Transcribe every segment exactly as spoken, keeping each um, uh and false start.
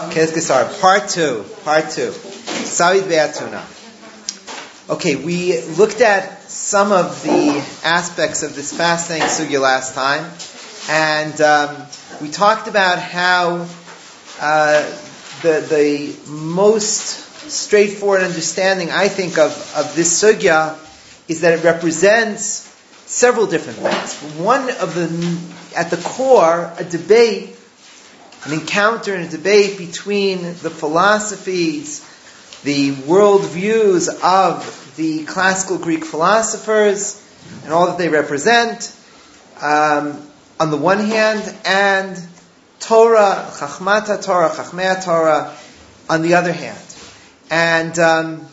Okay, let's get started. Part two. Part two. Savid Be'atuna. Okay, we looked at some of the aspects of this fascinating sugya last time, and um, we talked about how uh, the the most straightforward understanding, I think, of, of this sugya is that it represents several different things. One of the, at the core, a debate, an encounter and a debate between the philosophies, the worldviews of the classical Greek philosophers, and all that they represent, um, on the one hand, and Torah, Chachmata Torah, Chachmei Torah, on the other hand. And um,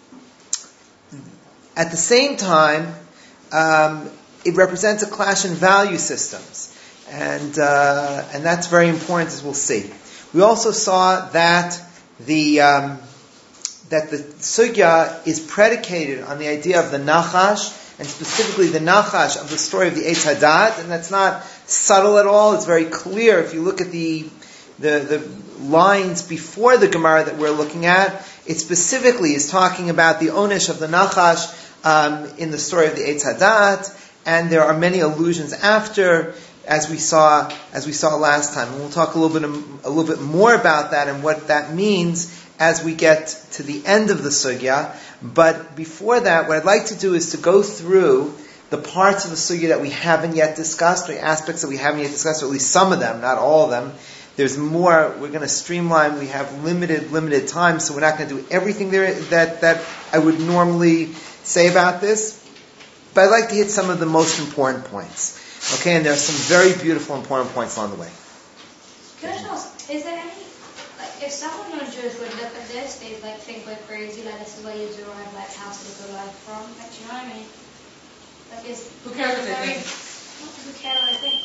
at the same time, um, it represents a clash in value systems. And uh, and that's very important, as we'll see. We also saw that the um, that the sugya is predicated on the idea of the nachash, and specifically the nachash of the story of the Eitz Hadat, and that's not subtle at all. It's very clear if you look at the the, the lines before the Gemara that we're looking at. It specifically is talking about the onish of the nachash um, in the story of the Eitz Hadat, and there are many allusions after. As we saw, as we saw last time, and we'll talk a little bit, a little bit more about that and what that means as we get to the end of the sugya. But before that, what I'd like to do is to go through the parts of the sugya that we haven't yet discussed, or the aspects that we haven't yet discussed, or at least some of them, not all of them. There's more. We're going to streamline. We have limited, limited time, so we're not going to do everything there that that I would normally say about this. But I'd like to hit some of the most important points. Okay, and there are some very beautiful, important points along the way. Can I just ask, is there any, like, if someone non-Jewish would look at this, they'd like think we're crazy, like this is where you derive like how to live your life from, like, do you know what I mean? Like, is who cares what they very, think? Who cares what I think?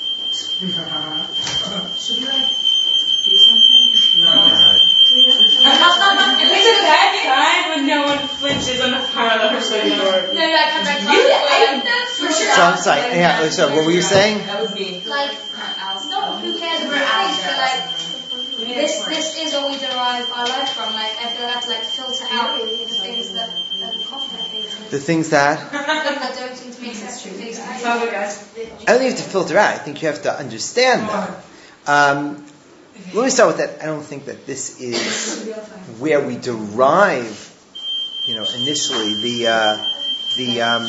Should we like do something? No. Can we do it? It's a bad time when no one flinches on the part of the person. No, no, I come back to it. So I'm sorry. Yeah, so what were you saying? That was me. Like, no, who cares what I think, but like, this, this is what we derive our life from. Like, I feel I have to like filter out the things that, that are complicated. The things that? Things that don't seem to make sense to me. Sorry, guys. I don't think you have to filter out. I think you have to understand them. Um, let me start with that. I don't think that this is where we derive, you know, initially the uh, the um,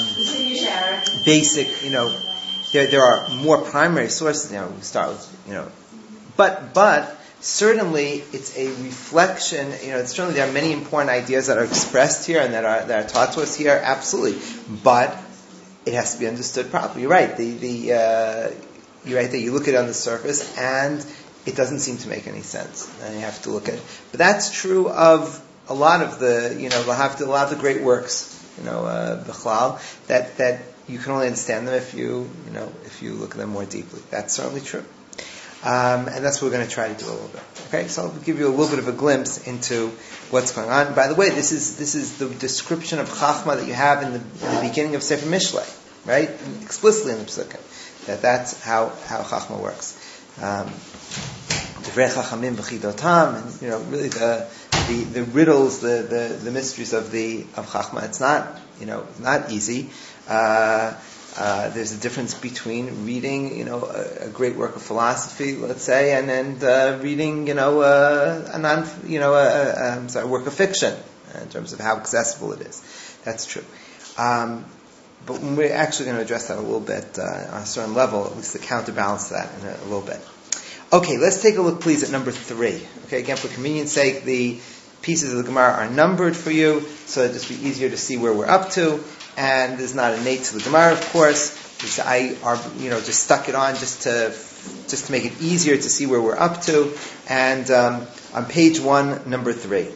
basic, you know, there there are more primary sources. You know, we start with, you know, but but certainly it's a reflection. You know, it's certainly there are many important ideas that are expressed here and that are that are taught to us here. Absolutely, but it has to be understood properly. You're right. The the uh, you're right that you look at it on the surface and it doesn't seem to make any sense, and you have to look at it. But that's true of a lot of the, you know, have to, a lot of the great works, you know, uh, Bichlal, that that you can only understand them if you, you know, if you look at them more deeply. That's certainly true, um, and that's what we're going to try to do a little bit. Okay, so I'll give you a little bit of a glimpse into what's going on. By the way, this is this is the description of Chachma that you have in the, in the beginning of Sefer Mishlei, right? Explicitly in the Psukim, that that's how how Chachma works. Um, Divrei Chachamim v'chidotam, and you know, really the the, the riddles, the, the, the mysteries of the of Chachma. It's not, you know, not easy. Uh, uh, there's a difference between reading, you know, a, a great work of philosophy, let's say, and and uh, reading, you know, uh, a non, you know, a, a, I'm sorry, a work of fiction in terms of how accessible it is. That's true. Um, but we're actually going to address that a little bit uh, on a certain level, at least to counterbalance that in a, a little bit. Okay, let's take a look, please, at number three. Okay, again, for convenience sake, the pieces of the Gemara are numbered for you, so it'll just be easier to see where we're up to. And there's not a nate to the Gemara, of course. It's, I are, you know, just stuck it on just to just to make it easier to see where we're up to. And um, on page one, number three.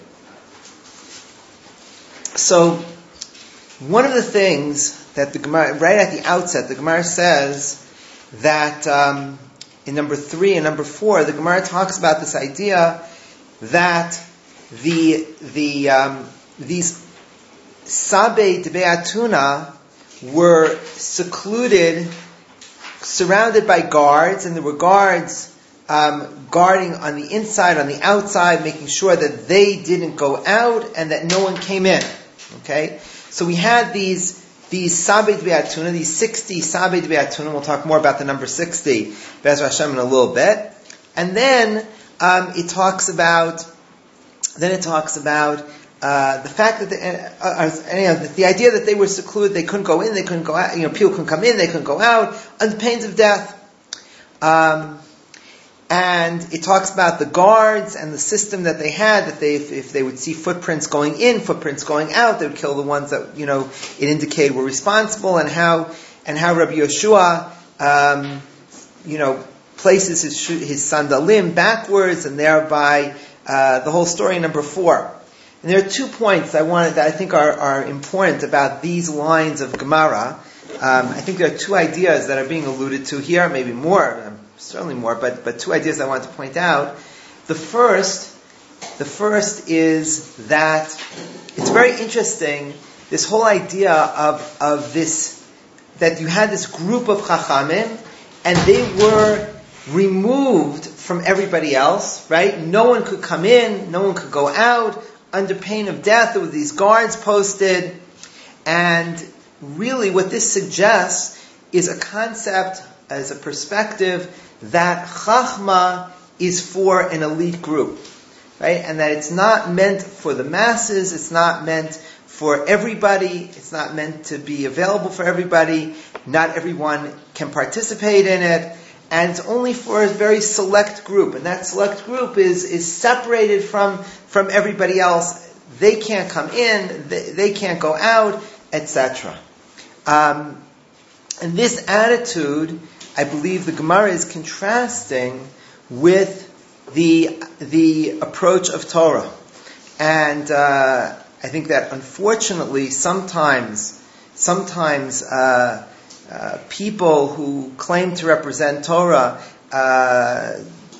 So, one of the things that the Gemara, right at the outset, the Gemara says that. Um, In number three and number four, the Gemara talks about this idea that the the um, these Sabei Debeatuna were secluded, surrounded by guards, and there were guards um, guarding on the inside, on the outside, making sure that they didn't go out and that no one came in. Okay? So we had these these Sabed Be'atuna, these sixty Sabed Be'atuna. We'll talk more about the number sixty, Be'ezras Hashem, in a little bit. And then um, it talks about, then it talks about uh, the fact that the, uh, uh, anyhow, the, the idea that they were secluded, they couldn't go in, they couldn't go out. You know, people couldn't come in, they couldn't go out, under pains of death. Um, and it talks about the guards and the system that they had, that they, if, if they would see footprints going in, footprints going out, they would kill the ones that, you know, it indicated were responsible, and how, and how Rabbi Yeshua, um, you know, places his, his sandalim backwards, and thereby, uh, the whole story in number four. And there are two points I wanted, that I think are, are important about these lines of Gemara. Um, I think there are two ideas that are being alluded to here, maybe more, um, certainly more, but, but two ideas I want to point out. The first, the first is that it's very interesting, this whole idea of, of this, that you had this group of Chachamim, and they were removed from everybody else, right? No one could come in, no one could go out, under pain of death. There were these guards posted, and really what this suggests is a concept, as a perspective, that Chachma is for an elite group, right? And that it's not meant for the masses, it's not meant for everybody, it's not meant to be available for everybody, not everyone can participate in it, and it's only for a very select group, and that select group is, is separated from, from everybody else. They can't come in, they, they can't go out, et cetera. Um, and this attitude, I believe the Gemara is contrasting with the the approach of Torah. And uh, I think that unfortunately sometimes, sometimes uh, uh, people who claim to represent Torah, uh,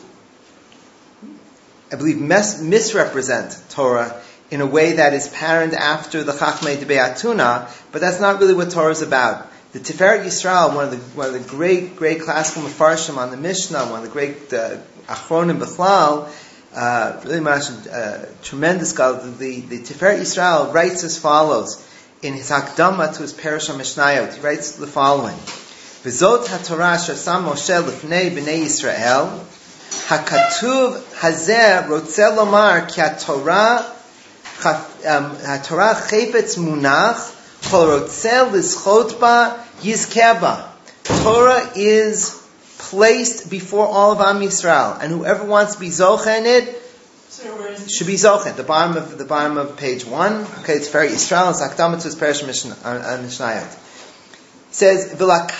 I believe mis- misrepresent Torah in a way that is patterned after the Chachmei de Be'atuna, but that's not really what Torah is about. The Tiferet Yisrael, one of the one of the great great classical Mefarshim on the Mishnah, one of the great uh, Achronim Bechlal, uh, really much uh, tremendous scholar. The, the Tiferet Yisrael writes as follows in his Hakdama to his Perush HaMishnayot. He writes the following: V'zot haTorah asher sam Moshe lifnei b'nei Yisrael, hakatuv hazeh rotzeh lomar ki haTorah haTorah chayfetz munach. Torah is placed before all of Am Yisrael, and whoever wants to be zocha in it should be zocha. At the bottom of the bottom of page one. Okay, it's very Yisrael. It's Akdamatus Perush Mishnayot. It says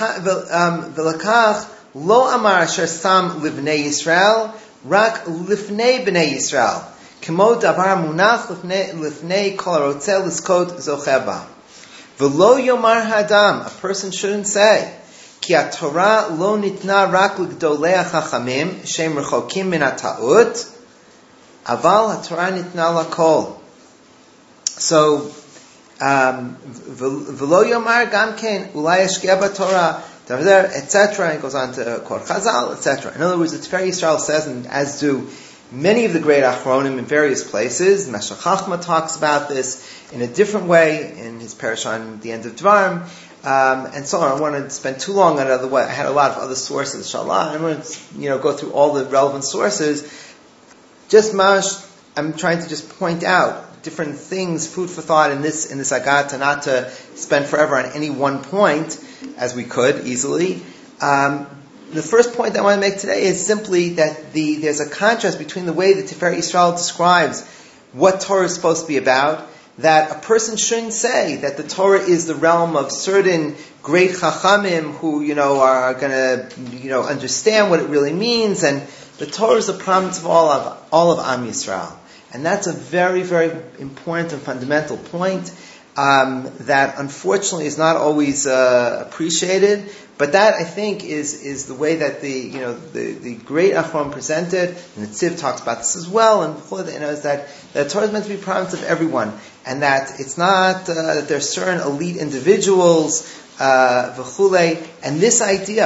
V'lakach lo amar asher sam livnei Yisrael rak lifnei bnei Yisrael kemo davar munach lifnei kol harotzeh lizkot zocheba. V'lo yomar hadam, a person shouldn't say, ki ha-Torah lo nitna rak l'gdolei ha-chachamim, shem rechokim min ha-ta'ut, aval ha-Torah nitna lakol. So, um, v'lo yomar gam ken, ulai yashkia ba-Torah, et cetera, and it goes on to Kor Chazal, et cetera. In other words, the Tiferet Yisrael says, and as do many of the great Achronim in various places, Meshech Chachma talks about this in a different way in his Perush on the end of Dvarim, um, and so on. I don't want to spend too long on it, otherwise I had a lot of other sources, inshallah. I don't want to, you know, go through all the relevant sources. Just mash, I'm trying to just point out different things, food for thought in this in this Agata, not to spend forever on any one point, as we could easily. Um, The first point I want to make today is simply that the, there's a contrast between the way that Tiferet Yisrael describes what Torah is supposed to be about, that a person shouldn't say that the Torah is the realm of certain great Chachamim who, you know, are going to, you know, understand what it really means, and the Torah is the promise of all of, all of Am Yisrael. And that's a very, very important and fundamental point, um, that unfortunately is not always, uh, appreciated. But that, I think, is is the way that the you know the, the great Achron presented, and the Tziv talks about this as well. And you know, is that that Torah is meant to be promised of everyone, and that it's not uh, that there are certain elite individuals, uh, v'chulei. And this idea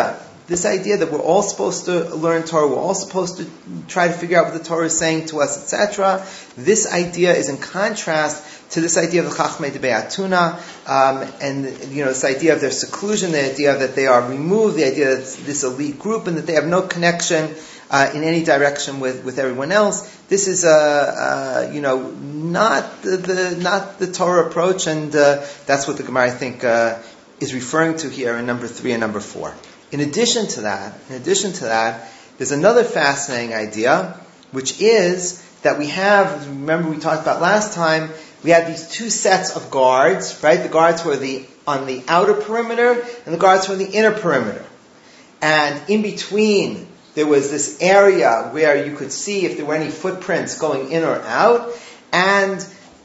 this idea that we're all supposed to learn Torah, we're all supposed to try to figure out what the Torah is saying to us, et cetera. This idea is in contrast to this idea of the Chachmei de Be'atuna, um, and you know this idea of their seclusion, the idea that they are removed, the idea that it's this elite group and that they have no connection uh, in any direction with, with everyone else. This is uh, uh, you know not the, the not the Torah approach, and uh, that's what the Gemara I think uh, is referring to here in number three and number four. In addition to that, in addition to that, there's another fascinating idea, which is that we have. Remember, we talked about last time. We had these two sets of guards, right? The guards were the on the outer perimeter, and the guards were on the inner perimeter. And in between, there was this area where you could see if there were any footprints going in or out. And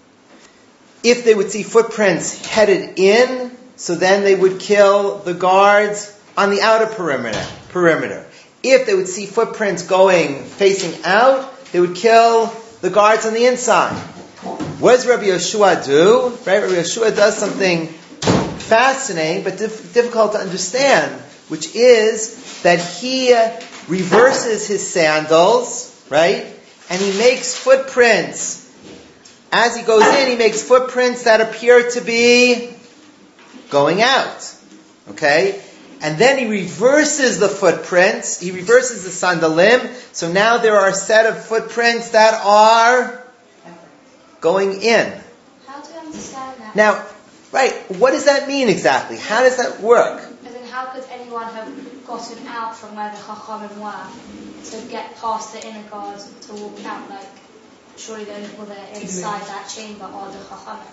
if they would see footprints headed in, so then they would kill the guards on the outer perimeter. Perimeter. If they would see footprints going facing out, they would kill the guards on the inside. What does Rabbi Yeshua do? Right, Rabbi Yeshua does something fascinating but dif- difficult to understand, which is that he uh, reverses his sandals, right, and he makes footprints. As he goes in, he makes footprints that appear to be going out. Okay? And then he reverses the footprints. He reverses the sandalim. So now there are a set of footprints that are going in. How do you understand that? Now, right, what does that mean exactly? How does that work? And then how could anyone have gotten out from where the Chachamim were to get past the inner guards to walk out? Like, surely the only people that are inside that chamber are the Chachamim.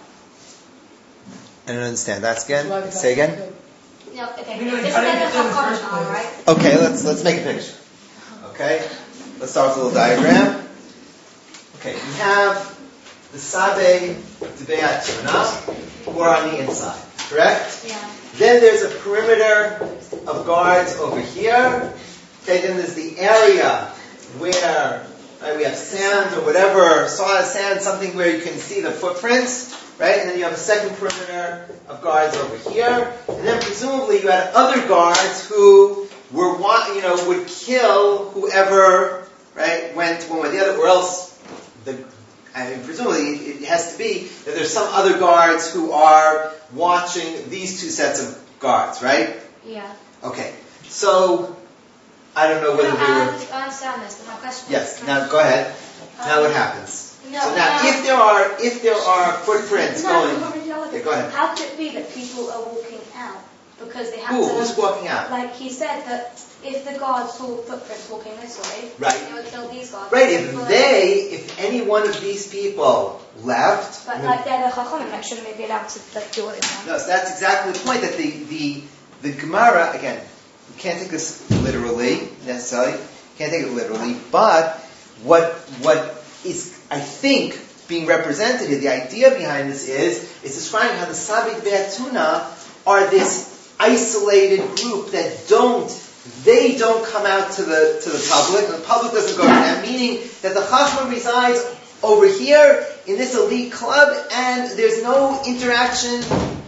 I don't understand. That's again? Say again? No, okay. This is where the Chachamim are, right? Okay, let's let's make a picture. Okay? Let's start with a little diagram. Okay, we have the Sabei Debei Atuna, who are on the inside, correct? Yeah. Then there's a perimeter of guards over here. Okay, then there's the area where right, we have sand or whatever, solid sand, something where you can see the footprints, right? And then you have a second perimeter of guards over here. And then presumably you had other guards who were, you know, would kill whoever, right, went one way or the other, or else the I mean, presumably it has to be that there's some other guards who are watching these two sets of guards, right? Yeah. Okay. So, I don't know whether no, we I were... I understand this, but my question Yes, is... now go ahead. Um, now what happens? No, so now, no. if there are if there are footprints No, going... not really. Okay, go ahead. How could it be that people are walking out? Because they have Who? to... Who's walking out? Like he said that if the guards saw footprints walking this way, Right. they would kill these guards. Right, if People they, if any one of these people left... But like they're the Chachamim, like shouldn't they be allowed to like do what they want? No, so that's exactly the point, that the, the, the Gemara, again, you can't take this literally, necessarily, can't take it literally, but what what is, I think, being represented here, the idea behind this is, is describing how the Sabei Debei Atuna are this isolated group that don't, they don't come out to the to the public, and the public doesn't go to them, meaning that the Chachma resides over here in this elite club, and there's no interaction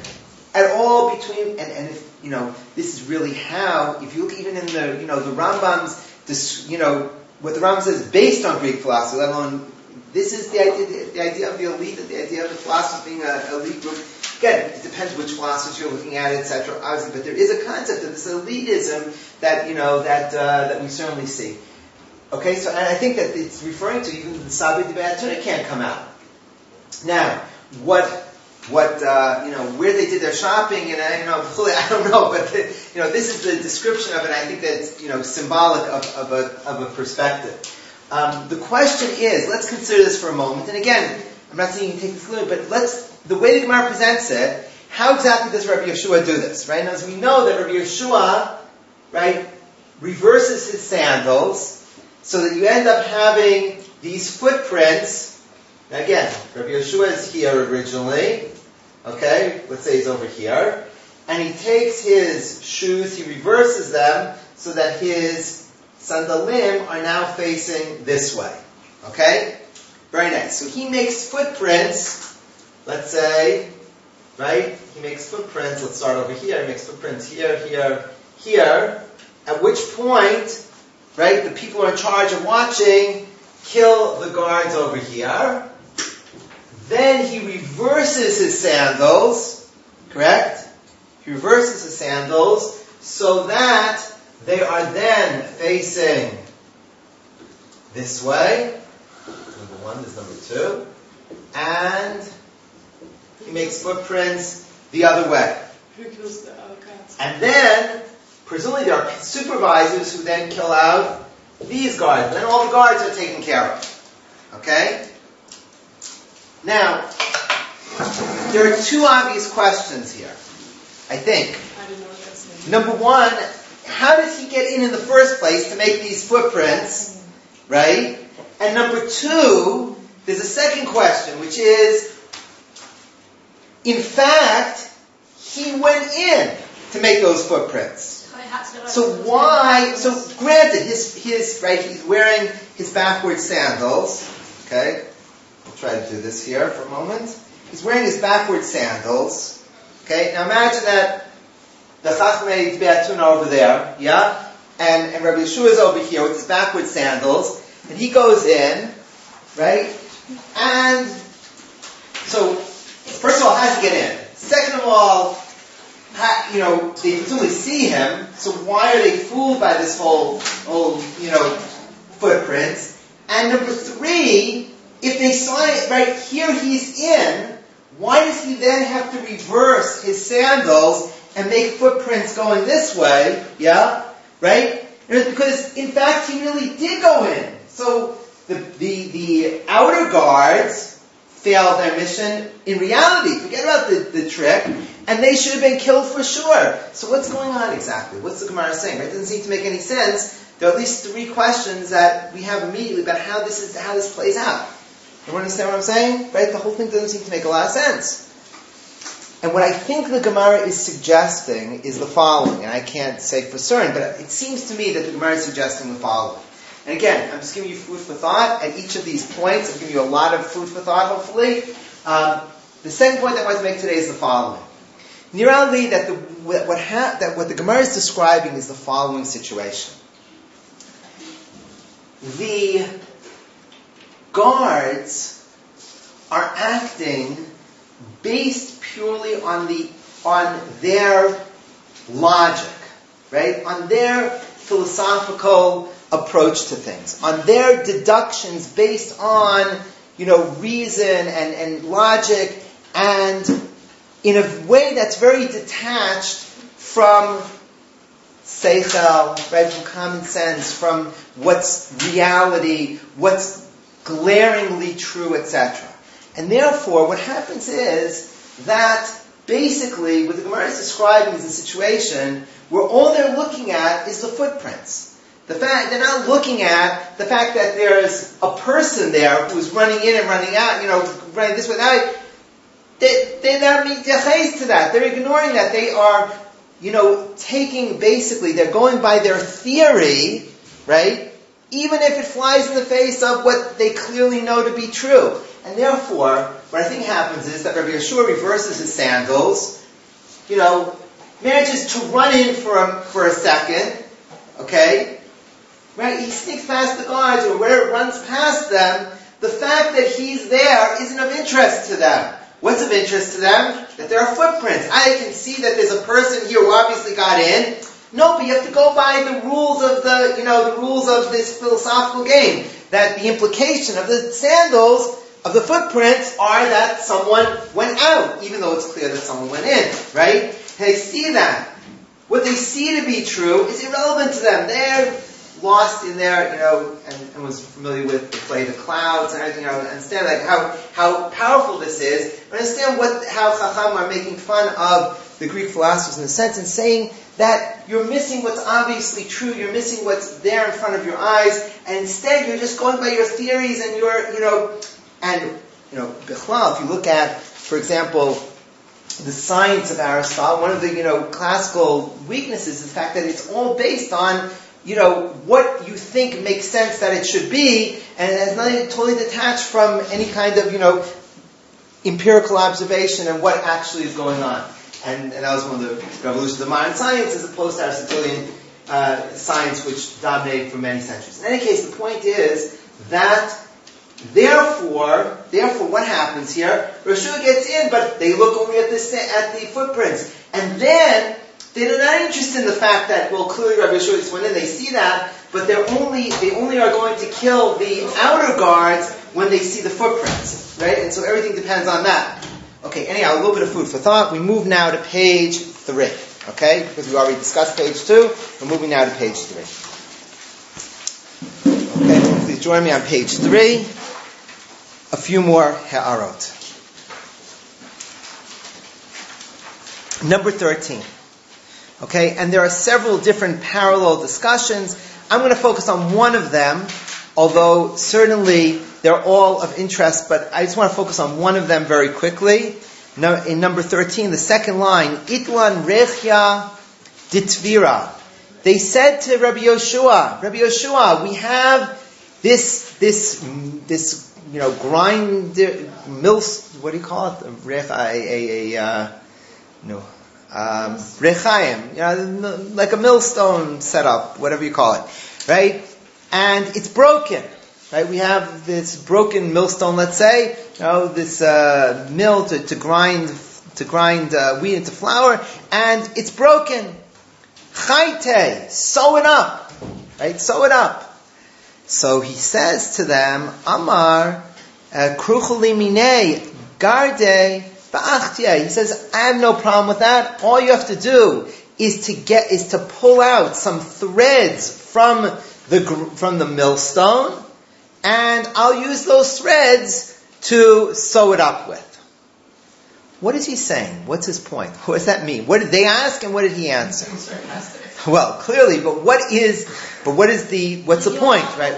at all between, and, and if, you know, this is really how, if you look even in the, you know, the Rambam's, this, you know, what the Rambam says is based on Greek philosophy, let alone, this is the idea, the, the idea of the elite, the idea of the philosophers being an elite group. Again, it depends which philosophers you're looking at, et cetera, obviously, but there is a concept of this elitism that, you know, that, uh, that we certainly see. Okay, so, and I think that it's referring to even the Sabei Debei Atuna can't come out. Now, what, what, uh, you know, where they did their shopping, and I, you know, I don't know, but, the, you know, this is the description of it, I think that's, you know, symbolic of, of a, of a perspective. Um, the question is, let's consider this for a moment, and again, I'm not saying you can take this literally, but let's, the way the Gemara presents it, how exactly does Rabbi Yeshua do this, right? Now, as we know that Rabbi Yeshua, right, reverses his sandals, so that you end up having these footprints. Now again, Rabbi Yeshua is here originally, okay, let's say he's over here, and he takes his shoes, he reverses them, so that his sandalim are now facing this way, okay? Very nice. So he makes footprints, let's say, right? He makes footprints, let's start over here, he makes footprints here, here, here, At which point, right, the people who are in charge of watching kill the guards over here. Then he reverses his sandals, correct? He reverses his sandals so that they are then facing this way. Number one, this is number two. And he makes footprints the other way. And then, presumably there are supervisors who then kill out these guards. And then all the guards are taken care of. Okay? Now, there are two obvious questions here, I think. I didn't know what that said. Number one, how does he get in in the first place to make these footprints? Right? And number two, there's a second question, which is, in fact, he went in to make those footprints. So why, so granted, his, his, right, he's wearing his backward sandals, okay? I'll try to do this here for a moment. He's wearing his backward sandals, okay? Now imagine that the Chachmei Beatuna over there, yeah? And, and Rabbi Yeshua is over here with his backward sandals, and he goes in, right? And so, first of all, how does he get in? Second of all, how, you know, they presumably see him, so why are they fooled by this whole, whole, you know, footprints? And number three, if they saw it right here, he's in, why does he then have to reverse his sandals and make footprints going this way? Yeah? Right? Because, in fact, he really did go in. So, the, the, the outer guards failed their mission in reality. Forget about the, the trick. And they should have been killed for sure. So what's going on exactly? What's the Gemara saying? Right? It doesn't seem to make any sense. There are at least three questions that we have immediately about how this is how this plays out. You understand what I'm saying? Right? The whole thing doesn't seem to make a lot of sense. And what I think the Gemara is suggesting is the following, and I can't say for certain, but it seems to me that the Gemara is suggesting the following. And again, I'm just giving you food for thought at each of these points. I'm giving you a lot of food for thought, hopefully. Um, the second point that I want to make today is the following. Nearly that the what ha, that what the Gemara is describing is the following situation. The guards are acting based purely on the on their logic, right? On their philosophical approach to things, on their deductions based on, you know, reason and, and logic, and in a way that's very detached from seichel, right, from common sense, from what's reality, what's glaringly true, et cetera. And therefore, what happens is that basically what the Gemara is describing is a situation where all they're looking at is the footprints. The fact they're not looking at the fact that there's a person there who's running in and running out, you know, running this way, that way. They, they're not mityaches to that. They're ignoring that. They are, you know, taking basically, they're going by their theory, right? Even if it flies in the face of what they clearly know to be true. And therefore, what I think happens is that Rabbi Yeshua reverses his sandals, you know, manages to run in for a, for a second, okay? Right? He sneaks past the guards or where it runs past them. The fact that he's there isn't of interest to them. What's of interest to them? That there are footprints. I can see that there's a person here who obviously got in. No, but you have to go by the rules of the, you know, the rules of this philosophical game. That the implication of the sandals, of the footprints, are that someone went out, even though it's clear that someone went in, right? They see that. What they see to be true is irrelevant to them. They're lost in there, you know, and, and was familiar with the play The Clouds and everything. I understand like how, how powerful this is. I understand what how Chacham are making fun of the Greek philosophers in a sense and saying that you're missing what's obviously true, you're missing what's there in front of your eyes, and instead you're just going by your theories and your, you know, and, you know, Bichlal, if you look at, for example, the science of Aristotle, one of the, you know, classical weaknesses is the fact that it's all based on, you know, what you think makes sense that it should be, and it has nothing totally detached from any kind of, you know, empirical observation and what actually is going on. And, and that was one of the revolutions of modern science as opposed to Aristotelian uh, science which dominated for many centuries. In any case, the point is that therefore, therefore, what happens here? Rashua gets in, but they look only at the at the footprints, and then they're not interested in the fact that, well, clearly Rabbi Yeshua just went in. They see that, but they're only they only are going to kill the outer guards when they see the footprints, right? And so everything depends on that. Okay. Anyhow, a little bit of food for thought. We move now to page three. Okay, because we already discussed page two. We're moving now to page three. Okay, please join me on page three. A few more ha'arot. Number thirteen. Okay, and there are several different parallel discussions. I'm going to focus on one of them, although certainly they're all of interest, but I just want to focus on one of them very quickly. No, in number thirteen, the second line, Itlan Rechya Ditvira. They said to Rabbi Yoshua, Rabbi Yoshua, we have this, this, this, you know, grind, mill, what do you call it? Rech, a, a, a, uh, no, um, Rechaim, you know, like a millstone setup, whatever you call it, right? And it's broken. Right, we have this broken millstone, let's say, you know, this uh, mill to, to grind to grind uh, wheat into flour, and it's broken. Chayte, sew it up, right? Sew it up. So he says to them, Amar kruchuli minei garde ba'achtia. He says, I have no problem with that. All you have to do is to get is to pull out some threads from the from the millstone. And I'll use those threads to sew it up with. What is he saying? What's his point? What does that mean? What did they ask, and what did he answer? Well, clearly, but what is, but what is the, what's the point, right?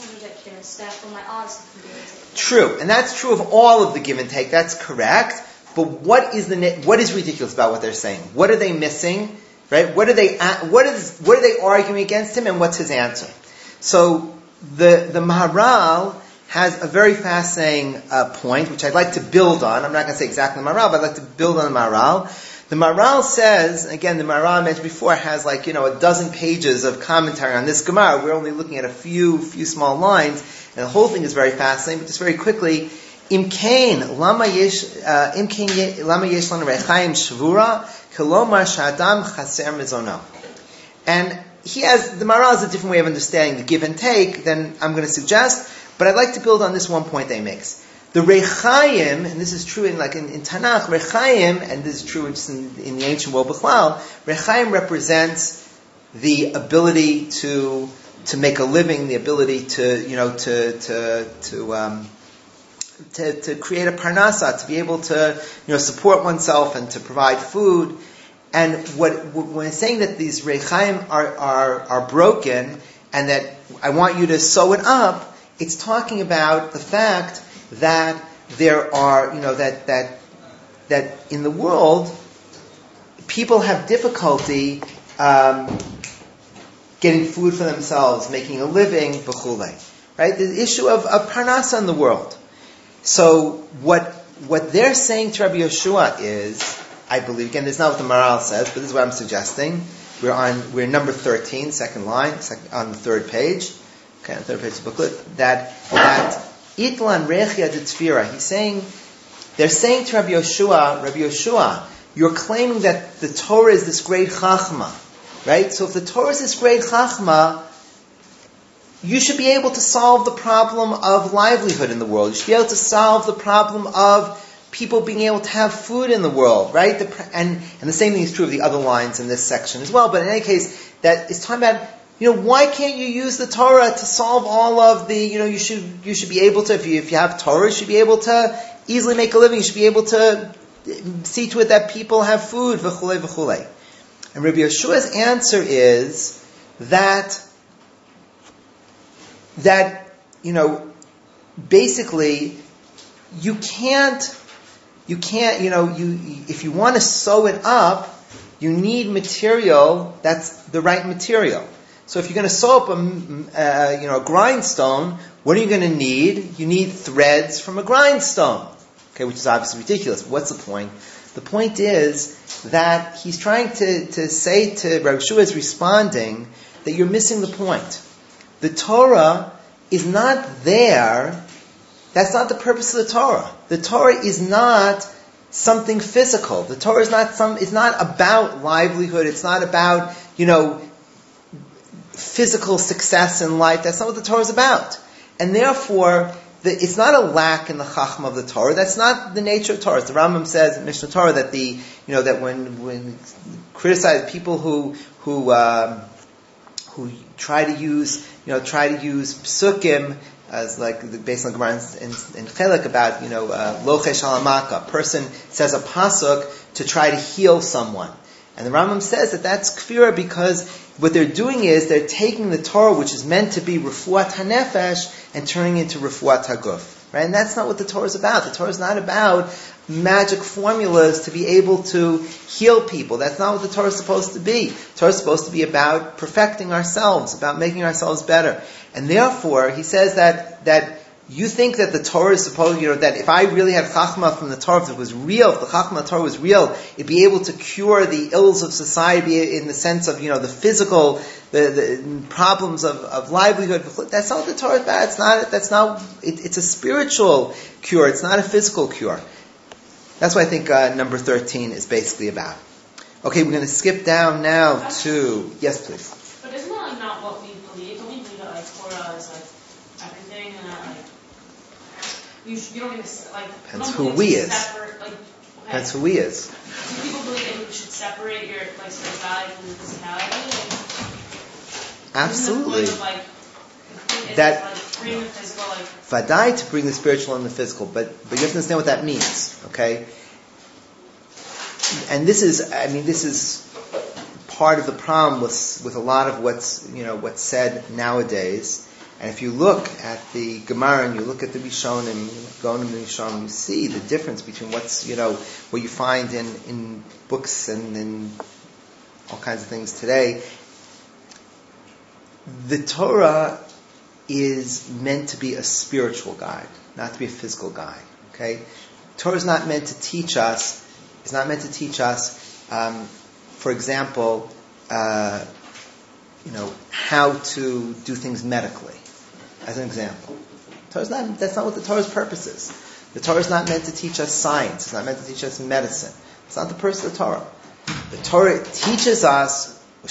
True, and that's true of all of the give and take. That's correct. But what is the, what is ridiculous about what they're saying? What are they missing? Right? What are they, what is, what are they arguing against him, and what's his answer? So, The the Maharal has a very fascinating uh, point, which I'd like to build on. I'm not going to say exactly the Maharal, but I'd like to build on the Maharal. The Maharal says, again, the Maharal I mentioned before has like, you know, a dozen pages of commentary on this Gemara. We're only looking at a few few small lines, and the whole thing is very fascinating. But just very quickly, Imkain lama yesh Imkain lama yesh lan rechaim shvura kilomar shadam chaser mizono. And he has, the Maharal has a different way of understanding the give and take than I'm going to suggest, but I'd like to build on this one point that he makes. The Rechaim, and this is true in like in, in Tanakh, Rechaim, and this is true just in, in the ancient world B'chlal, Rechaim represents the ability to to make a living, the ability to, you know, to to to um to, to create a parnasa, to be able to, you know, support oneself and to provide food. And what, when it's saying that these rechaim are, are, are broken and that I want you to sew it up, it's talking about the fact that there are, you know, that, that, that in the world, people have difficulty, um, getting food for themselves, making a living, b'chulei. Right? The issue of, of parnasa in the world. So what, what they're saying to Rabbi Yoshua is, I believe, again, this is not what the Maharal says, but this is what I'm suggesting. We're on, we're number thirteen, second line, second, on the third page. Okay, on the third page of the booklet. That, that, Itlan Rechia de Tfira. He's saying, they're saying to Rabbi Yoshua, Rabbi Yoshua, you're claiming that the Torah is this great chachma. Right? So if the Torah is this great chachma, you should be able to solve the problem of livelihood in the world. You should be able to solve the problem of people being able to have food in the world, right? The, and, and the same thing is true of the other lines in this section as well. But in any case, that is talking about, you know, why can't you use the Torah to solve all of the, you know, you should you should be able to, if you if you have Torah, you should be able to easily make a living. You should be able to see to it that people have food, v'chulei v'chulei. And Rabbi Yeshua's answer is that that you know, basically, you can't. You can't, you know, you if you want to sew it up, you need material that's the right material. So if you're going to sew up a, uh, you know, a grindstone, what are you going to need? You need threads from a grindstone. Okay, which is obviously ridiculous. What's the point? The point is that he's trying to, to say to Rabbi Yeshua is responding that you're missing the point. The Torah is not there. That's not the purpose of the Torah. The Torah is not something physical. The Torah is not some. It's not about livelihood. It's not about, you know, physical success in life. That's not what the Torah is about. And therefore, the, it's not a lack in the chachma of the Torah. That's not the nature of Torah. The Rambam says in Mishnah Torah that the, you know, that when when criticize people who who um, who try to use, you know, try to use psukim as like the based on Gemara in, in Chelek about, you know, lochesh uh, halamaka. Person says a pasuk to try to heal someone, and the Rambam says that that's kfira because what they're doing is they're taking the Torah, which is meant to be refuat hanefesh, and turning it into refuat haguf. Right? And that's not what the Torah is about. The Torah is not about magic formulas to be able to heal people. That's not what the Torah is supposed to be. The Torah is supposed to be about perfecting ourselves, about making ourselves better. And therefore, he says that that you think that the Torah is supposed, you know, that if I really had chachma from the Torah, if it was real, if the chachma of the Torah was real, it'd be able to cure the ills of society in the sense of, you know, the physical, the, the problems of, of livelihood. That's not what the Torah is about. It's not, that's not, it, it's a spiritual cure. It's not a physical cure. That's what I think uh, number thirteen is basically about. Okay, we're going to skip down now to, yes please. But isn't that like not what we believe? Don't we believe that like Torah is like everything and that like you, sh- you don't even like Depends who we is. Separate, like, okay. Depends who we is. Do people believe that you should separate your like spirituality from your physicality? Like, absolutely. Of, like, that like, bring the physical, like, vadai to bring the spiritual and the physical, but but you have to understand what that means, okay? And this is, I mean, this is part of the problem with with a lot of what's, you know, what's said nowadays. And if you look at the Gemara and you look at the Rishonim, go into the Rishonim, you see the difference between what's, you know, what you find in, in books and in all kinds of things today. The Torah is meant to be a spiritual guide, not to be a physical guide. Okay, Torah is not meant to teach us. It's not meant to teach us, um, for example, uh, you know, how to do things medically. As an example, Torah's not, that's not what the Torah's purpose is. The Torah is not meant to teach us science. It's not meant to teach us medicine. It's not the purpose of the Torah. The Torah teaches us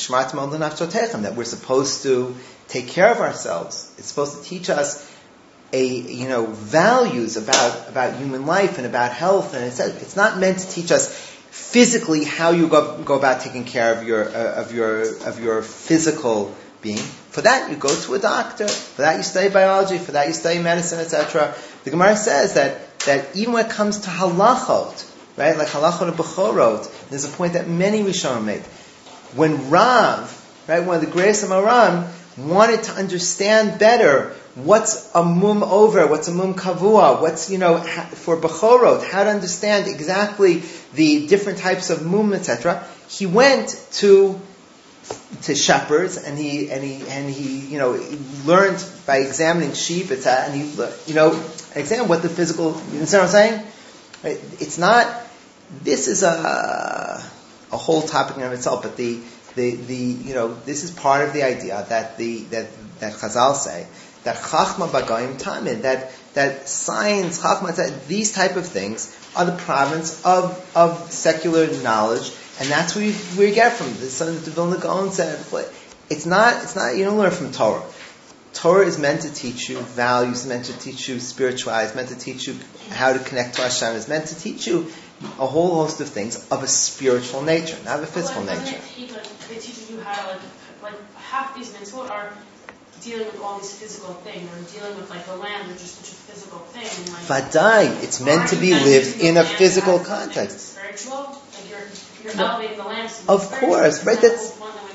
that we're supposed to take care of ourselves. It's supposed to teach us a, you know, values about, about human life and about health. And it's, it's not meant to teach us physically how you go, go about taking care of your, uh, of your, of your physical being. For that, you go to a doctor. For that, you study biology. For that, you study medicine, et cetera. The Gemara says that, that even when it comes to halachot, right, like halachot and bechorot, there's a point that many Rishonim made. When Rav, right, one of the greatest of Aram, wanted to understand better what's a mum over, what's a mum kavua, what's, you know, for bechorot, how to understand exactly the different types of mum, et cetera, he went to to shepherds, and he and he and he you know he learned by examining sheep, et cetera, and he you know examined what the physical. You understand what I'm saying? Right? It's not. This is a a whole topic in itself, but the the the you know this is part of the idea that the that that Chazal say that chachma b'goyim tamid, that that science, chachma, that these type of things are the province of of secular knowledge. And that's where you, where you get from. The son of the Vilna Gaon said, it's not, it's not, you don't learn from Torah. Torah is meant to teach you values, meant to teach you spirituality, it's meant to teach you how to connect to Hashem, it's meant to teach you a whole host of things of a spiritual nature, not of a physical well, nature. They, they teach you how to, like, like half these mitzvot are dealing with all these physical things, or dealing with like the land, which is such a physical thing. And, like, Vadai, it's meant to be lived in a physical context. Spiritual, like you're you're no. elevating the land. Of course, right? That's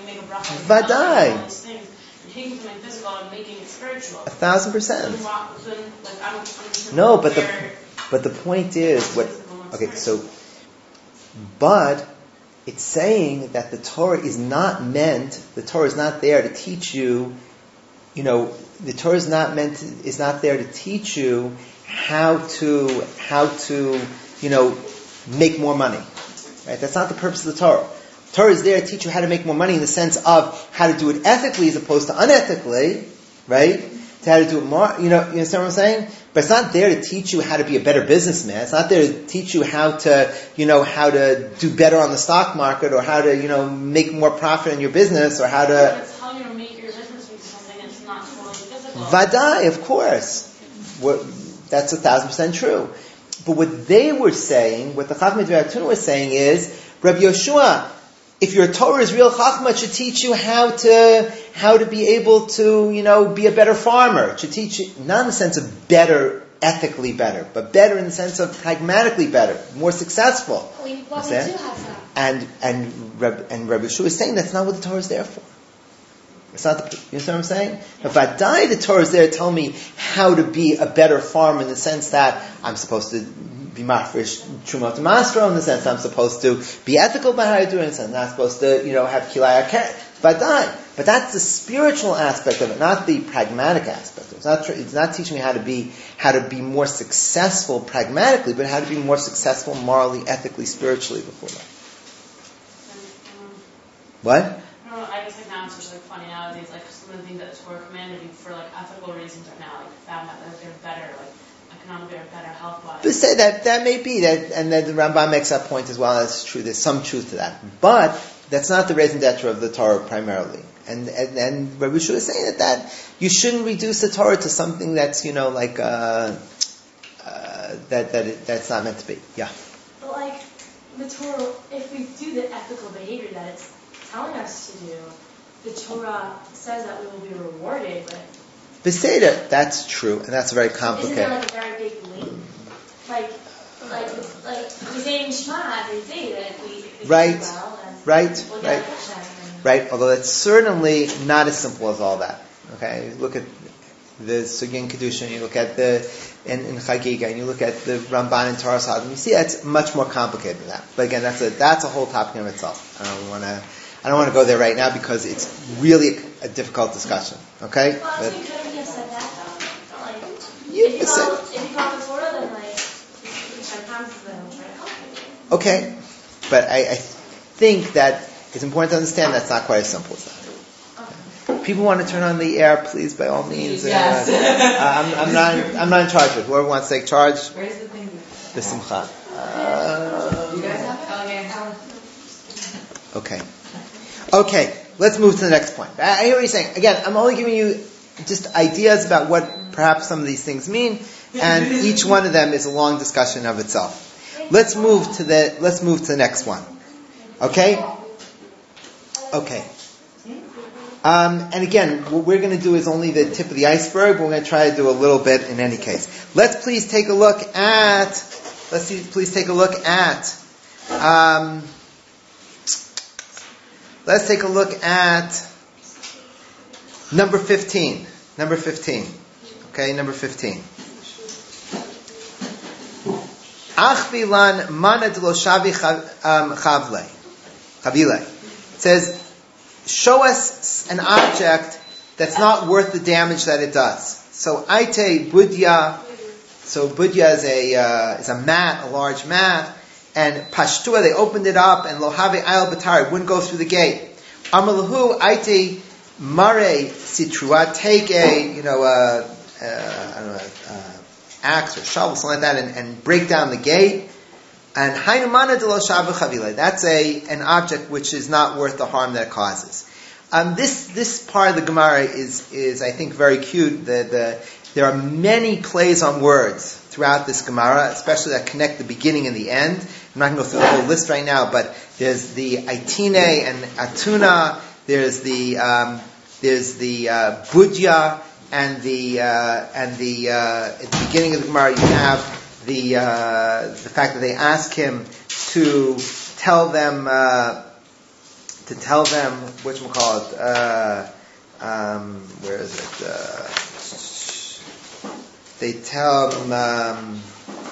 Vadai. All these things, you're taking something physical and making it spiritual. A thousand percent. So, so, like, I don't, no, but the but the point is what. Okay, so, but it's saying that the Torah is not meant. The Torah is not there to teach you. You know, the Torah is not meant to, is not there to teach you how to how to you know make more money. Right? That's not the purpose of the Torah. Torah is there to teach you how to make more money in the sense of how to do it ethically as opposed to unethically, right? To how to do it more, you know, you understand what I'm saying? But it's not there to teach you how to be a better businessman. It's not there to teach you how to, you know, how to do better on the stock market or how to, you know, make more profit in your business or how to... It's how you make your business into something that's not totally physical. Vadai, of course. What, that's a thousand percent true. But what they were saying, what the Chachmei Dvei HaTuna was saying is, Rabbi Yoshua, if your Torah is real Chachma, it should teach you how to how to be able to, you know, be a better farmer. It should teach you, not in the sense of better, ethically better, but better in the sense of pragmatically better, more successful. We, well, we do have that. And and Reb, and Rabbi Yeshua is saying that's not what the Torah is there for. It's not the, you understand what I'm saying? If I die, the Torah is there to tell me how to be a better farmer in the sense that I'm supposed to be mafresh trumot masro, in the sense that I'm supposed to be ethical about how I do it, in the sense I'm not supposed to, you know, have kilai akeret. But die. But that's the spiritual aspect of it, not the pragmatic aspect. It's not. It's not teaching me how to be how to be more successful pragmatically, but how to be more successful morally, ethically, spiritually before that. What? I don't know, I guess like now it's just like funny nowadays, like some of the things that the Torah commanded you for like ethical reasons right now, like found out that they're better, like economically or better health wise. But say that that may be that, and then the Rambam makes that point as well. That's true. There's some truth to that, but that's not the raison d'etre of the Torah primarily. And and, and Rabbi Yeshua is saying that, that you shouldn't reduce the Torah to something that's, you know, like uh, uh, that that it, that's not meant to be. Yeah. But like the Torah, if we do the ethical behavior that it's telling us to do, the Torah says that we will be rewarded with. Beseder, that's true, and that's very complicated. Isn't there like a very big leap? Like, like, like we say in Shema every day that if we, if we right, do well, and right, we'll right, get right. Although it's certainly not as simple as all that. Okay, you look at the Sugin Kedushin, you look at the in, in Chagiga, and you look at the Ramban and Torah Sadim. You see, it's much more complicated than that. But again, that's a that's a whole topic in itself. I don't want to. I don't want to go there right now because it's really a, a difficult discussion. Okay? Well, But, so you couldn't have said that though. Like, you if you said- follow, if you follow the Torah, then like, you can try promises that will try to help you. okay, but I, I think that it's important to understand that's not quite as simple as that. People want to turn on the air, please, by all means. Yes. Uh, I'm, I'm not. I'm not in charge of it. Whoever wants to take charge, Where's the thing? the simcha. Uh, You guys have it? Oh, yeah. Okay. Okay, let's move to the next point. I hear what you're saying. Again, I'm only giving you just ideas about what perhaps some of these things mean, and each one of them is a long discussion of itself. Let's move to the let's move to the next one. Okay? Okay. Um, and again, what we're going to do is only the tip of the iceberg, but we're going to try to do a little bit in any case. Let's please take a look at let's see, please take a look at um, Let's take a look at number fifteen. Number fifteen. Okay, number fifteen. Achvilan mana de lo shavi chavle. Chavile. It says, show us an object that's not worth the damage that it does. So, aite budya. So, budya is a, uh, is a mat, a large mat. And pashtua, they opened it up, and lohave ayal batar, it wouldn't go through the gate. Amalahu aite mare sitrua, take a, you know, a, a I don't know, a, axe or shovel, something like that, and, and break down the gate. And hainumana de lo shavu chavile, that's a an object which is not worth the harm that it causes. Um, this this part of the Gemara is is I think very cute. The the there are many plays on words throughout this Gemara, especially that connect the beginning and the end. I'm not going to go through the whole list right now, but there's the Aitine and Atuna, there's the um, there's the uh, Budya, and the uh, and the uh, at the beginning of the Gemara you have the uh, the fact that they ask him to tell them uh, to tell them whatchamacallit, uh um where is it? Uh, they tell him um,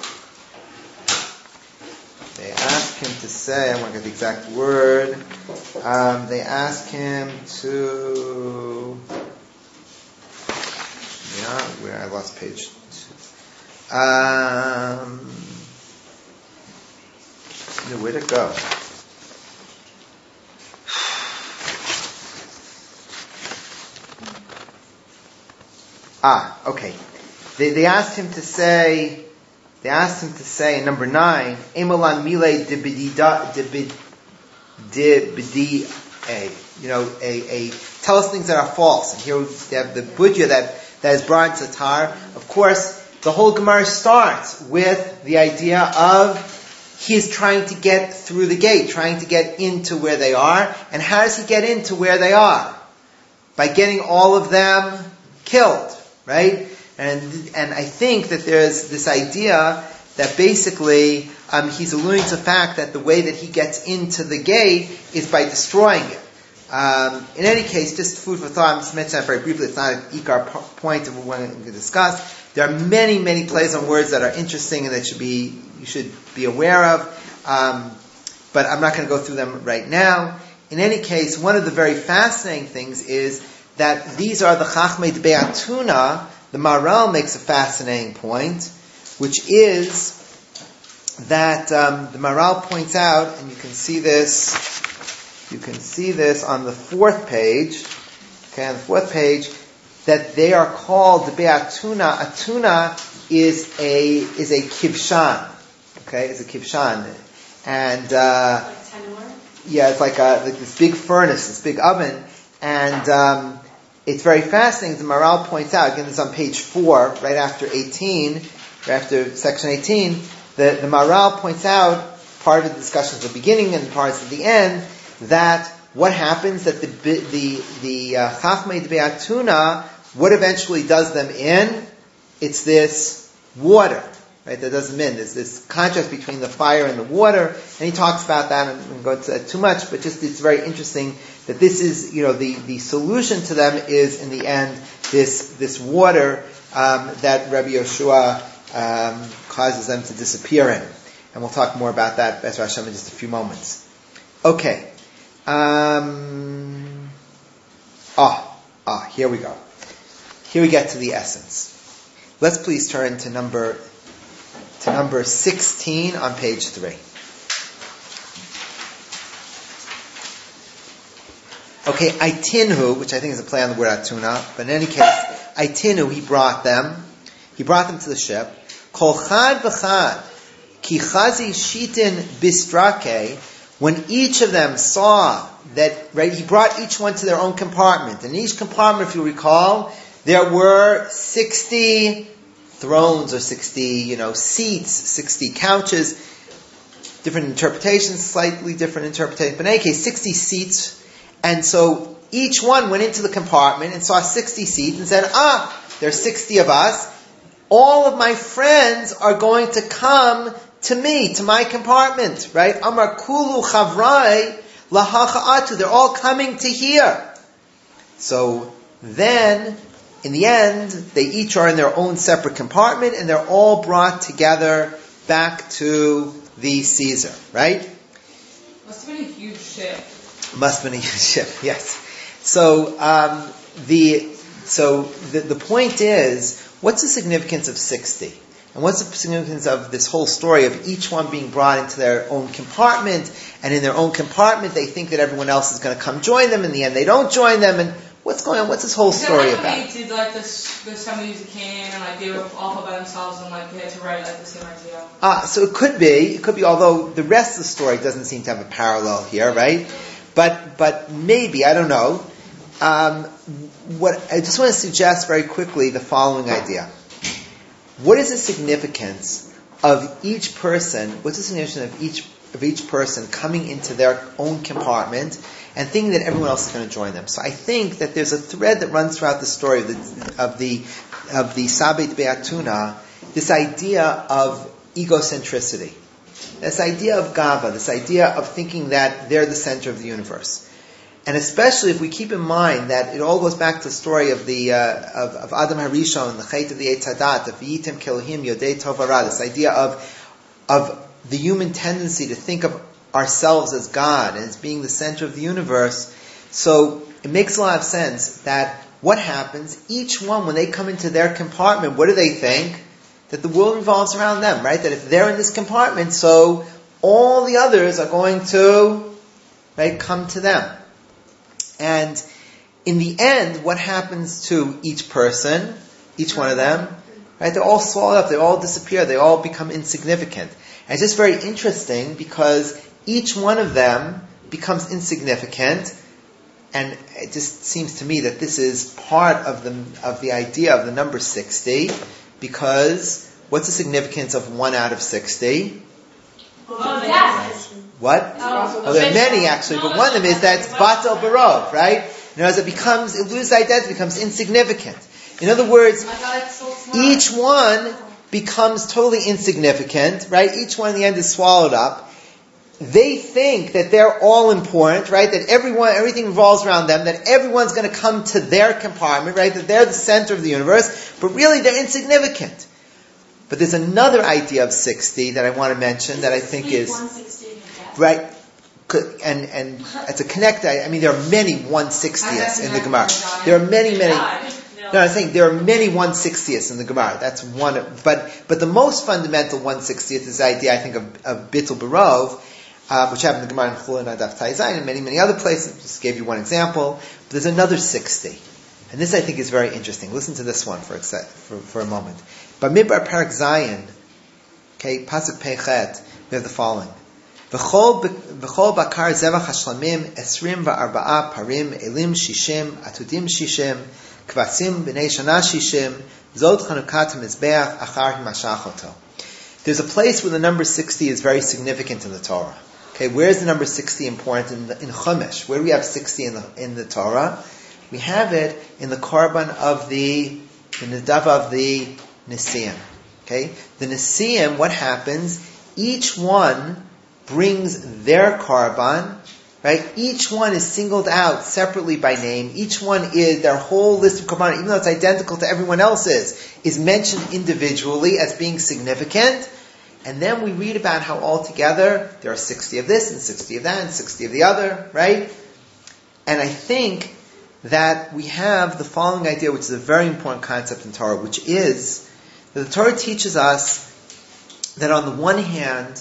they ask him to say, I want to get the exact word. Um, they ask him to Yeah, where I lost page two. Um, no, where'd it go? Ah, okay. They, they asked him to say, they asked him to say in number nine, Emolan mile dibidi a, you know, a, a, tell us things that are false. And here we have the budya that, that is brought to Tar. Of course, the whole Gemara starts with the idea of he's trying to get through the gate, trying to get into where they are. And how does he get into where they are? By getting all of them killed, right? And and I think that there's this idea that basically um, he's alluding to the fact that the way that he gets into the gate is by destroying it. Um, in any case, just food for thought, I'm just mentioning that very briefly. It's not an ikar point of what we're going to discuss. There are many, many plays on words that are interesting and that should be you should be aware of. Um, but I'm not going to go through them right now. In any case, one of the very fascinating things is that these are the Chachmei Debei Atuna. The Maharal makes a fascinating point, which is that um, the Maharal points out, and you can see this, you can see this on the fourth page, okay, on the fourth page, that they are called Debei Atuna. Atuna is a is a kivshan, okay, is a kivshan, and uh, Like tenor? yeah, it's like, a, like this big furnace, this big oven, and um, it's very fascinating. The Maharal points out, again, this is on page four, right after eighteen, right after section eighteen, the, the Maharal points out, part of the discussion at the beginning and parts at the end, that what happens, that the the the uh, Chachmei Debei Atuna, what eventually does them in? It's this water, right, that does them in. There's this contrast between the fire and the water, and he talks about that, and I won't go into that too much, but just it's very interesting that this is, you know, the, the solution to them is, in the end, this this water um, that Rabbi Yoshua um, causes them to disappear in. And we'll talk more about that, Be'ez Hashem, in just a few moments. Okay. Um, ah, ah, here we go. Here we get to the essence. Let's please turn to number to number sixteen on page three. Okay, Aitinhu, which I think is a play on the word Atuna, but in any case, Aitinhu, he brought them. He brought them to the ship. Kol chad v'chad, ki chazi shitin bistrake, when each of them saw that, right, he brought each one to their own compartment. And in each compartment, if you recall, there were sixty thrones or sixty, you know, seats, sixty couches, different interpretations, slightly different interpretations, but in any case, sixty seats. And so each one went into the compartment and saw sixty seats and said, ah, there's sixty of us. All of my friends are going to come to me, to my compartment, right? Amar kulu chavrai lahacha'atu. They're all coming to here. So then, in the end, they each are in their own separate compartment and they're all brought together back to the Caesar, right? Must have been a huge ship. Must have been a huge ship, yes. So, um, the, so the, the point is, what's the significance of sixty? And what's the significance of this whole story of each one being brought into their own compartment, and in their own compartment they think that everyone else is going to come join them, in the end they don't join them, and what's going on? What's this whole story like about? They did like this, the somebody's a king, and like they were all by themselves, and like they had to write like the same idea. Ah, so it could be, it could be, although the rest of the story doesn't seem to have a parallel here, right? But, but maybe, I don't know. Um, what, I just want to suggest very quickly the following idea. What is the significance of each person, what's the significance of each, of each person coming into their own compartment and thinking that everyone else is going to join them? So I think that there's a thread that runs throughout the story of the, of the, of the Sabei Debei Atuna, this idea of egocentricity. This idea of gava, this idea of thinking that they're the center of the universe. And especially if we keep in mind that it all goes back to the story of the uh, of, of Adam Harishon, the Chait of the Eitz Hadat, of Yitim Kelohim Yodei Tov Hara, this idea of of the human tendency to think of ourselves as God and as being the center of the universe. So it makes a lot of sense that what happens, each one, when they come into their compartment, what do they think? That the world revolves around them, right? That if they're in this compartment, so all the others are going to, right, come to them. And in the end, what happens to each person? Each one of them, right? They're all swallowed up. They all disappear. They all become insignificant. And it's just very interesting because each one of them becomes insignificant, and it just seems to me that this is part of the of the idea of the number sixty, because what's the significance of one out of sixty? Oh, yes. What? Oh, well, there are many actually, but one of them is that it's batel barov, right? In other words, it becomes, it loses identity, becomes insignificant. In other words, each one becomes totally insignificant, right? Each one in the end is swallowed up. They think that they're all important, right? That everyone, everything revolves around them, that everyone's going to come to their compartment, right? That they're the center of the universe, but really they're insignificant. But there's another idea of sixty that I want to mention that I think is, right? And and it's a connect. I mean, there are many one sixtieths in the Gemara. There are many, many. No, I'm saying there are many one sixtieths in the Gemara. That's one. Of, but but the most fundamental one sixtieth is the idea, I think, of, of Bittul Barov, uh, which happened in the Gemara in Chulin Adaf Taizayin and many many other places. Just gave you one example. But there's another sixty, and this I think is very interesting. Listen to this one for a, for, for a moment. Bamidbar Parak Zayin, okay, Pasuk Pechet, we have the following. V'chol bakar zevach hashlamim esrim va'arba'a parim elim shishim atudim shishim kvasim b'nei shana shishim zod chanukat mizbeach achar himashachoto. There's a place where the number sixty is very significant in the Torah. Okay, where is the number sixty important in, the, in Chumash? Where do we have sixty in the in the Torah? We have it in the korban of the in the dav of the Nesiim. Okay, the Nesiim. What happens? Each one brings their korban, right? Each one is singled out separately by name. Each one is, their whole list of korban, even though it's identical to everyone else's, is mentioned individually as being significant. And then we read about how altogether there are sixty of this and sixty of that and sixty of the other, right? And I think that we have the following idea, which is a very important concept in Torah, which is that the Torah teaches us that on the one hand,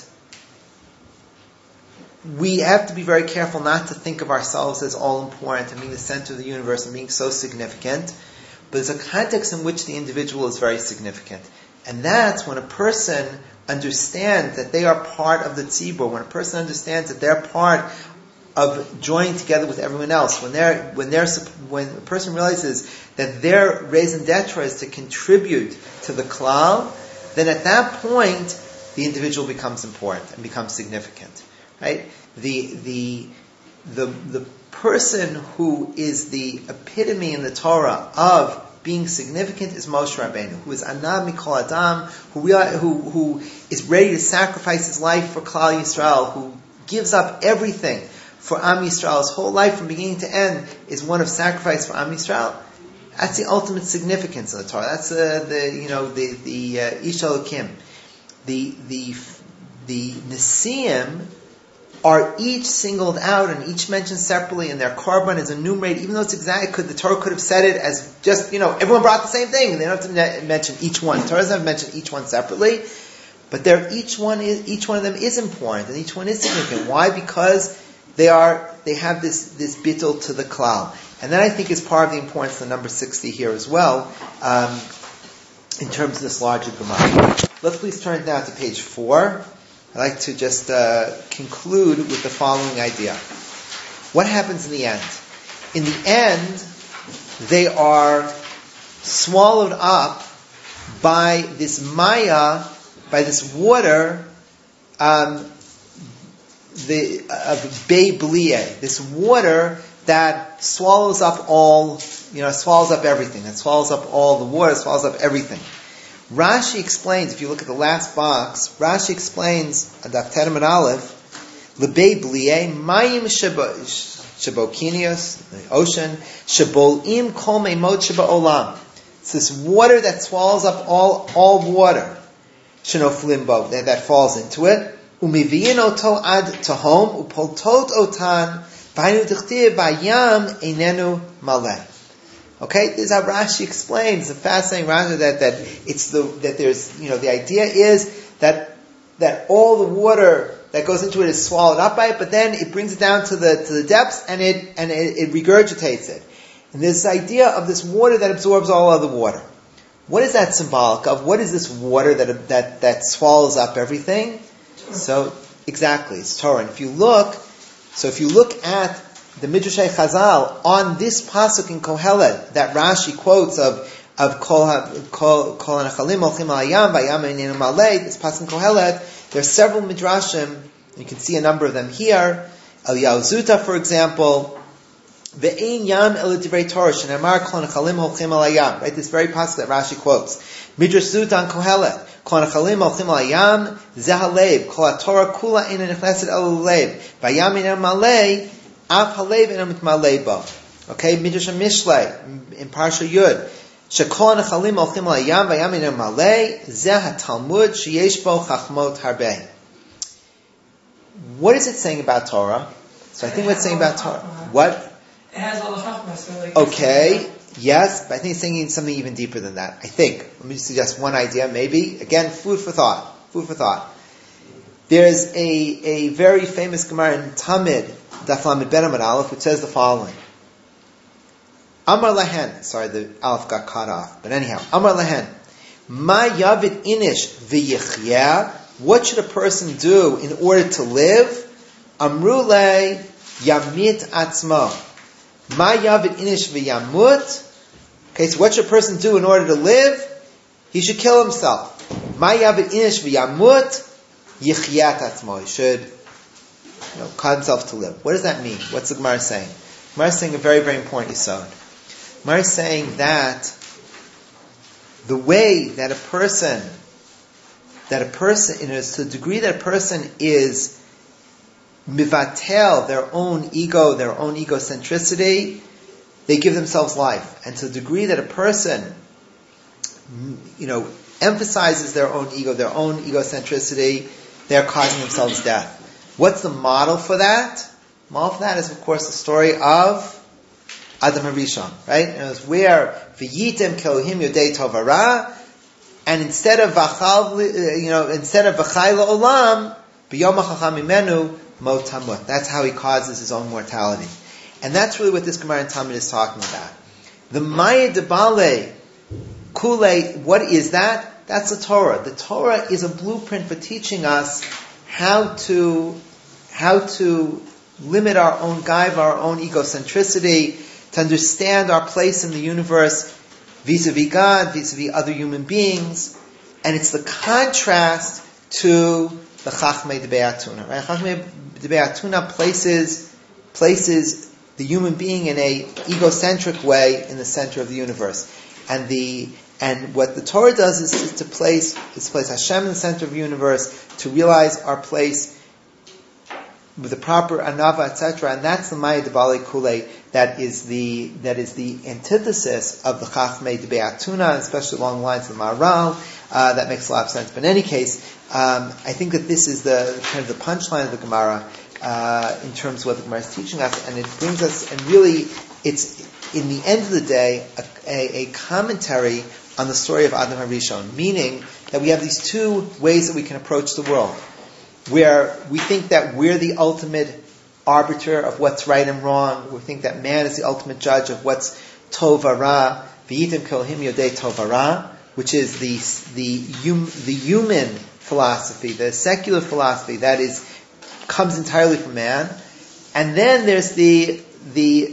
we have to be very careful not to think of ourselves as all important and being the center of the universe and being so significant. But there's a context in which the individual is very significant. And that's when a person understands that they are part of the tzibur, when a person understands that they're part of joining together with everyone else, when they're, when they're, when a person realizes that their raison d'etre is to contribute to the klal, then at that point, the individual becomes important and becomes significant. Right? The, the, the, the person who is the epitome in the Torah of being significant is Moshe Rabbeinu, who is Anab Mikol Adam, who, realize, who, who is ready to sacrifice his life for Klal Yisrael, who gives up everything for Am Yisrael. His whole life from beginning to end is one of sacrifice for Am Yisrael. That's the ultimate significance of the Torah. That's uh, the, you know, the, the, uh, Ish Elokim. The, the, the Nesiim are each singled out and each mentioned separately, and their korban is enumerated, even though it's exactly, could, the Torah could have said it as just, you know, everyone brought the same thing, and they don't have to ne- mention each one. The Torah doesn't have to mention each one separately, but they're, each one is, each one of them is important, and each one is significant. Why? Because they are, they have this, this bittul to the klal. And that I think is part of the importance of the number sixty here as well, um, in terms of this larger Gemara. Let's please turn now to page four. I'd like to just uh, conclude with the following idea. What happens in the end? In the end, they are swallowed up by this maya, by this water, um, the of Bei Blieh, this water that swallows up all, you know, swallows up everything. That swallows up all the water, swallows up everything. Rashi explains, if you look at the last box, Rashi explains, Adaf Terem and Aleph, Lebei Blieh, Mayim Shabokinios, the ocean, Shabolim Kol Meimot Shaba Olam. It's this water that swallows up all, all water. Shenoflimbo, that, that falls into it. Umiviyin oto ad tahom, upoltot otan, v'hainu tichtiv v'ayam einenu maleh. Okay, this is how Rashi explains the fascinating Rashi that that it's the that there's you know the idea is that that all the water that goes into it is swallowed up by it, but then it brings it down to the to the depths and it and it, it regurgitates it. And there's this idea of this water that absorbs all other water. What is that symbolic of? What is this water that that that swallows up everything? So exactly, it's Torah. And if you look, so if you look at the Midrashay Chazal on this pasuk in Kohelet that Rashi quotes of of Kol Kol Kol Anachalim Olchim Al Hayam Vayam Einenu Malei, this pasuk in Kohelet, there are several midrashim. You can see a number of them here. Eliyahu Zuta, for example. Ve'ein yam el divrei Torah shenemar kol nechalim holchim al hayam. Right, this very passage that Rashi quotes. Midrash Zuta Kohelet. Kol nechalim holchim al hayam zeh halev. Kol haTorah kula eina nechneset el halev. Vayam eina malei af halev eina mitmalei bo. Okay, Midrash Mishlei in Parsha Yud. Shekol nechalim holchim al hayam vayam eina malei zeh haTalmud sheyesh bo chachmot harbei. What is it saying about Torah? So I think what's saying about Torah. What? It has all the chachmas. So like okay, yes, but I think it's saying something even deeper than that. I think. Let me suggest one idea, maybe. Again, food for thought. Food for thought. There's a, a very famous Gemara in Tamid, Daf Lamed Ben Amud Aleph, which says the following. Amar Lahen. Sorry, the Aleph got cut off. But anyhow, Amar Lahen. Ma yavid inish v'yichyah. What should a person do in order to live? Amru le yamit atzmo. Ma yavid inish v'yamut. Okay, so what should a person do in order to live? He should kill himself. Ma yavid inish v'yamut yichyat atzmo. He should, you know, cut himself to live. What does that mean? What's the Gemara saying? The Gemara is saying a very, very important yisod. The Gemara is saying that the way that a person, that a person, you know, to the degree that a person is mivatel their own ego, their own egocentricity, they give themselves life. And to the degree that a person, you know, emphasizes their own ego, their own egocentricity, they're causing themselves death. What's the model for that? The model for that is, of course, the story of Adam HaRishon, right? And it was where v'yitem kelohim yodei tovara, and instead of v'chal, you know, instead of v'chai la'olam, b'yom ha'chacham imenu mot hamut. That's how he causes his own mortality. And that's really what this Gemara in Talmud is talking about. The Maya Debale Kule, what is that? That's the Torah. The Torah is a blueprint for teaching us how to how to limit our own gaiva, our own egocentricity, to understand our place in the universe vis-a-vis God, vis-a-vis other human beings. And it's the contrast to the Chachmei Debei Atuna. Right? Chachmei Debei Atuna places places the human being in a egocentric way in the center of the universe. And the and what the Torah does is, is to place is to place Hashem in the center of the universe, to realize our place with the proper anava, et cetera. And that's the Maya Debale Kule. That is the that is the antithesis of the Chachmei Debei Atuna, especially along the lines of the Maharal. Uh, that makes a lot of sense. But in any case, um, I think that this is the kind of the punchline of the Gemara uh, in terms of what the Gemara is teaching us, and it brings us, and really, it's in the end of the day a, a, a commentary on the story of Adam HaRishon, meaning that we have these two ways that we can approach the world, where we think that we're the ultimate arbiter of what's right and wrong. We think that man is the ultimate judge of what's tov v'ra, v'yitim kelohim yodei tov v'ra, which is the the hum, the human philosophy, the secular philosophy that is comes entirely from man. And then there's the the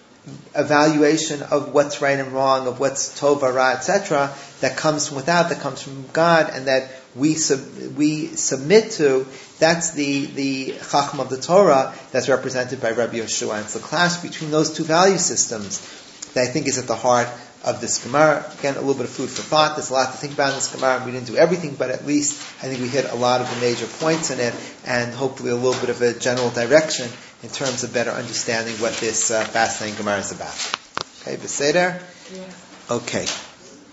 evaluation of what's right and wrong, of what's tov v'ra, et cetera, that comes from without, that comes from God, and that we sub, we submit to. That's the the Chacham of the Torah that's represented by Rabbi Yeshua. And it's the clash between those two value systems that I think is at the heart of this Gemara. Again, a little bit of food for thought. There's a lot to think about in this Gemara. We didn't do everything, but at least I think we hit a lot of the major points in it, and hopefully a little bit of a general direction in terms of better understanding what this uh, fascinating Gemara is about. Okay, Beseder? Yeah. Okay.